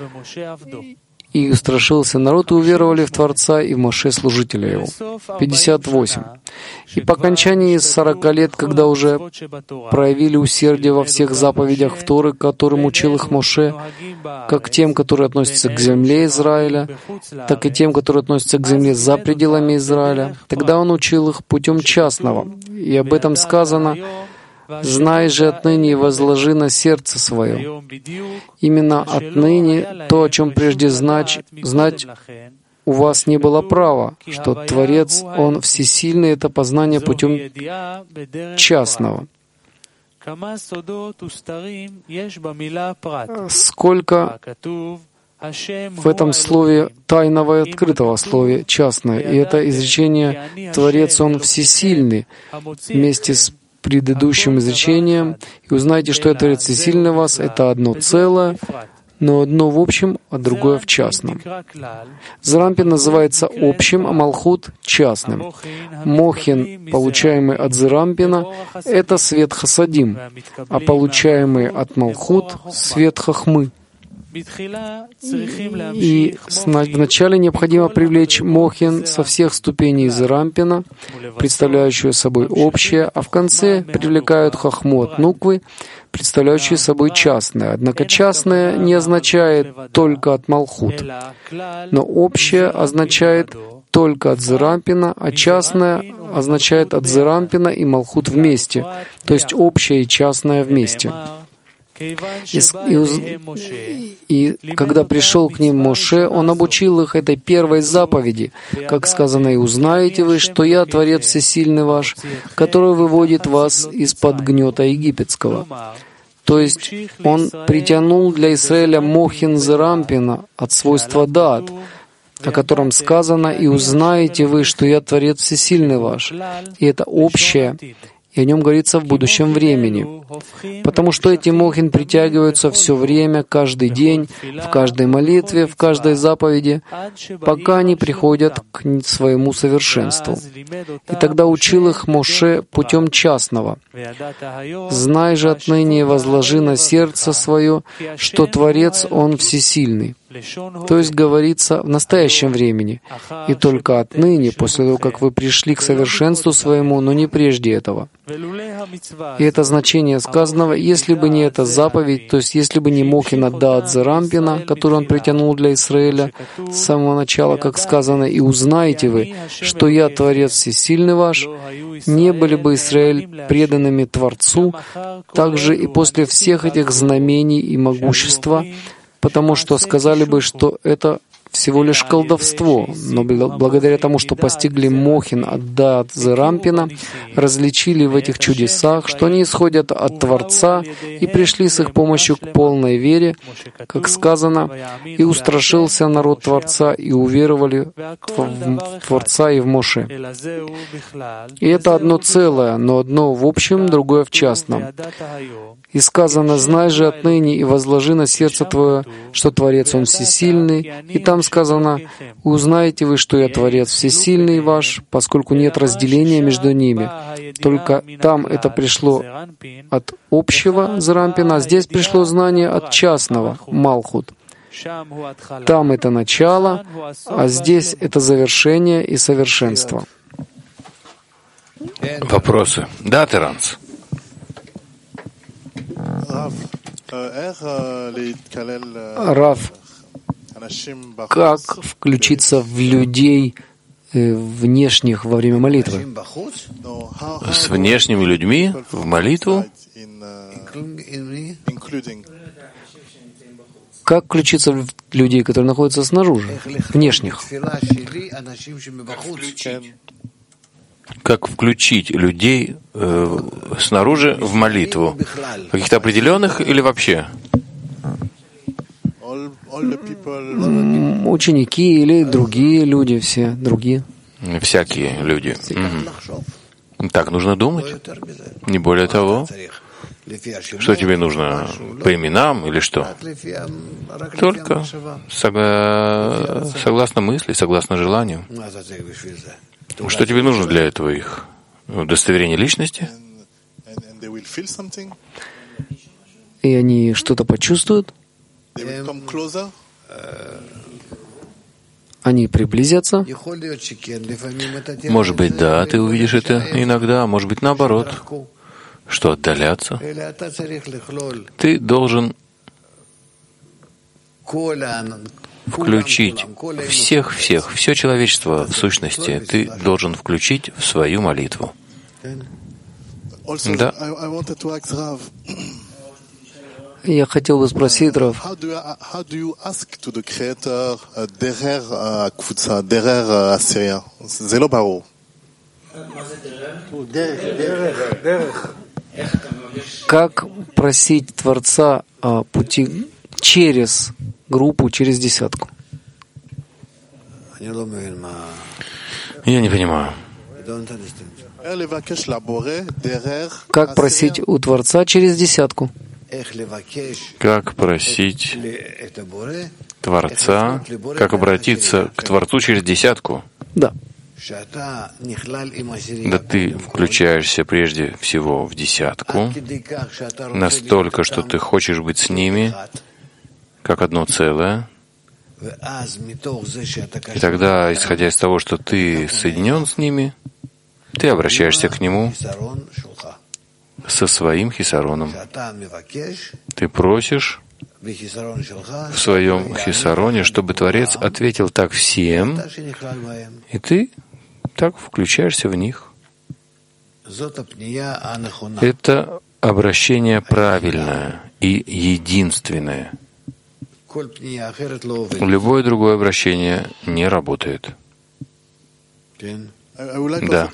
Speaker 1: и устрашился народ, и уверовали в Творца и в Моше, служителя его». пятьдесят восемь. И по окончании сорока лет, когда уже проявили усердие во всех заповедях Торы, которым учил их Моше, как тем, которые относятся к земле Израиля, так и тем, которые относятся к земле за пределами Израиля, тогда он учил их путем частного. И об этом сказано: «Знай же отныне и возложи на сердце свое». Именно отныне то, о чем прежде знать, знать у вас не было права, что Творец, Он всесильный, это познание путем частного. Сколько в этом слове тайного и открытого, слове частное, и это изречение «Творец, Он всесильный» вместе с предыдущим изречением, и узнаете, что я Творец Всесильный вас, это одно целое, но одно в общем, а другое в частном. Зерампин называется общим, а Малхут — частным. Мохин, получаемый от Зерампина, — это свет Хасадим, а получаемый от Малхут — свет Хахмы. И вначале необходимо привлечь Мохин со всех ступеней Зерампина, представляющую собой общее, а в конце привлекают Хахму от Нуквы, представляющую собой частное. Однако частное не означает только от Малхут, но общее означает только от Зерампина, а частное означает от Зерампина и Малхут вместе, то есть общее и частное вместе. И, и, и когда пришел к ним Моше, он обучил их этой первой заповеди, как сказано, «И узнаете вы, что я Творец Всесильный ваш, который выводит вас из-под гнета египетского». То есть он притянул для Израиля Мохин Зерампина от свойства Даат, о котором сказано, «И узнаете вы, что я Творец Всесильный ваш». И это общее, и о нем говорится в будущем времени. Потому что эти мохин притягиваются все время, каждый день, в каждой молитве, в каждой заповеди, пока они приходят к своему совершенству. И тогда учил их Моше путем частного. «Знай же отныне и возложи на сердце свое, что Творец, Он всесильный». То есть говорится в настоящем времени, и только отныне, после того, как вы пришли к совершенству своему, но не прежде этого. И это значение сказанного, если бы не эта заповедь, то есть если бы не Мохин от Даат Зерампина, который он притянул для Израиля с самого начала, как сказано, «И узнаете вы, что я Творец Всесильный ваш», не были бы Израиль преданными Творцу, также и после всех этих знамений и могущества, потому что сказали бы, что это всего лишь колдовство, но благодаря тому, что постигли Мохин от Даат Зерампина, различили в этих чудесах, что они исходят от Творца и пришли с их помощью к полной вере, как сказано, «И устрашился народ Творца, и уверовали в Творца и в Моше». И это одно целое, но одно в общем, другое в частном. И сказано, «Знай же отныне и возложи на сердце твое, что Творец Он всесильный». И там сказано, «Узнаете вы, что я Творец Всесильный ваш, поскольку нет разделения между ними». Только там это пришло от общего Зерампина, а здесь пришло знание от частного, Малхут. Там это начало, а здесь это завершение и совершенство.
Speaker 2: Вопросы? Да, Теранс?
Speaker 1: Рав, как включиться в людей внешних во время молитвы?
Speaker 2: С внешними людьми в молитву?
Speaker 1: Как включиться в людей, которые находятся снаружи, внешних?
Speaker 2: Как включить людей э, снаружи в молитву? Каких-то определенных или вообще?
Speaker 1: Ученики или другие люди, все другие.
Speaker 2: Всякие люди. Угу. Так нужно думать. Не более того. Что тебе нужно? По именам или что? Только согла... согласно мысли, согласно желанию. Что тебе нужно для этого их? Удостоверение личности?
Speaker 1: И они что-то почувствуют? Они приблизятся?
Speaker 2: Может быть, да, ты увидишь это иногда, а может быть, наоборот, что отдаляться. Ты должен включить всех-всех, все человечество в сущности, ты должен включить в свою молитву. Да.
Speaker 1: Я хотел бы спросить, Рав, как просить Творца о пути через группу, через десятку?
Speaker 2: Я не понимаю.
Speaker 1: Как просить у Творца через десятку?
Speaker 2: Как просить Творца, как обратиться к Творцу через десятку?
Speaker 1: Да.
Speaker 2: Да ты включаешься прежде всего в десятку, настолько, что ты хочешь быть с ними, как одно целое, и тогда, исходя из того, что ты соединен с ними, ты обращаешься к нему со своим хисароном. Ты просишь в своем хисароне, чтобы Творец ответил так всем, и ты так включаешься в них. Это обращение правильное и единственное. Любое другое обращение не работает. Да.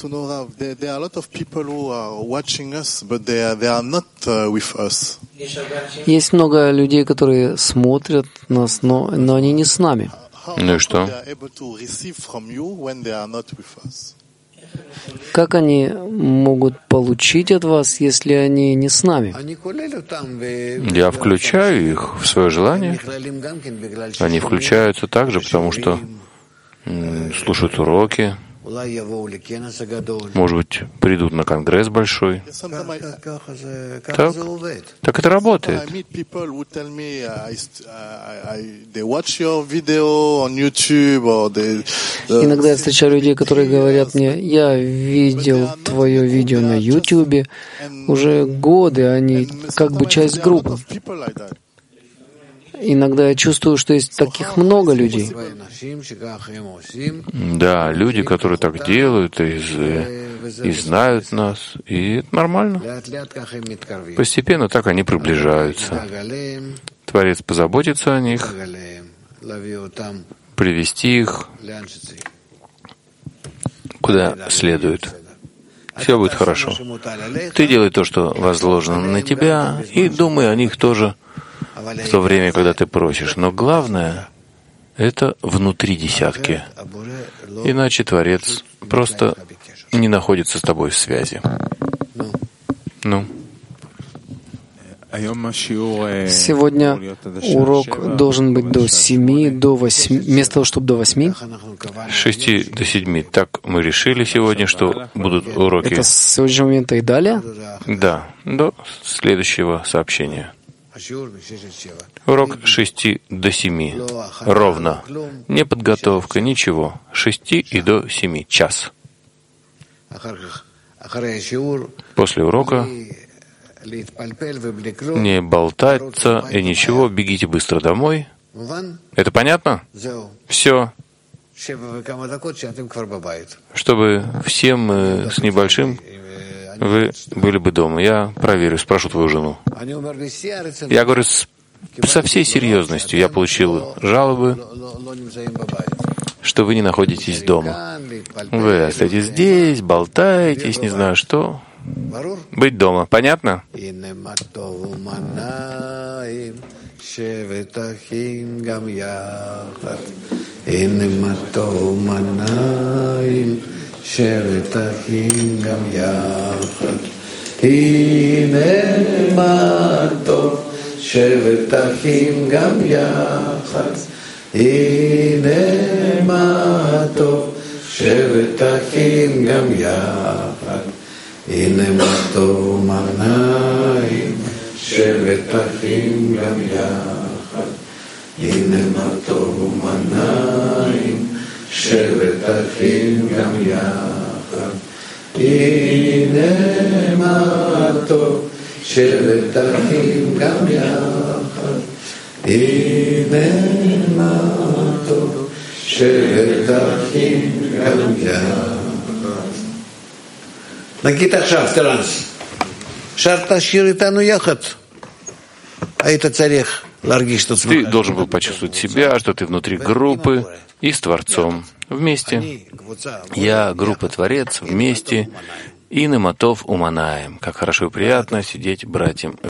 Speaker 1: Есть много людей, которые смотрят нас, но, но они не с нами.
Speaker 2: Ну и что?
Speaker 1: Как они могут получить от вас, если они не с нами?
Speaker 2: Я включаю их в свое желание. Они включаются также, потому что м, слушают уроки. Может быть, придут на конгресс большой. Так, так это работает.
Speaker 1: Иногда я встречаю людей, которые говорят мне: я видел твое видео на YouTube, уже годы, они как бы часть группы. Иногда я чувствую, что есть таких много людей.
Speaker 2: Да, люди, которые так делают и, и знают нас, и это нормально. Постепенно так они приближаются. Творец позаботится о них, привести их куда следует. Все будет хорошо. Ты делай то, что возложено на тебя, и думай о них тоже в то время, когда ты просишь. Но главное — это внутри десятки. Иначе Творец просто не находится с тобой в связи. Ну.
Speaker 1: Сегодня урок должен быть до семи, до восьми, вместо того, чтобы до восьми.
Speaker 2: С шести до седьми. Так мы решили сегодня, что будут уроки.
Speaker 1: Это с сегодняшнего момента и далее?
Speaker 2: Да, до следующего сообщения. Урок с шести до семи. Ровно. Не подготовка, ничего. С шести и до семи. Час. После урока не болтаться и ничего, бегите быстро домой. Это понятно? Все. Чтобы всем с небольшим вы были бы дома. Я проверю, спрошу твою жену. Я говорю, с со всей серьезностью я получил жалобы, что вы не находитесь дома. Вы остаетесь здесь, болтаетесь, не знаю что. Быть дома. Понятно?
Speaker 3: שבת אחים גם יחד, הנה מה טוב, שבת אחים גם יחד, הנה מה טוב מנעים, שבת אחים גם יחד, הנה מה טוב מנעים, שבת אחים גם יחד, הנה מה טוב, שבת אחים גם יחד, הנה מה טוב, שבת אחים גם יחד. נגיד עכשיו, טרנס, אפשר תשאיר איתנו יחד. היית צריך להרגיש את עצמך.
Speaker 2: Ты должен был почувствовать себя, что ты внутри группы и с Творцом вместе. Я группа Творец вместе. И Нематов Уманаем. Как хорошо и приятно сидеть братьям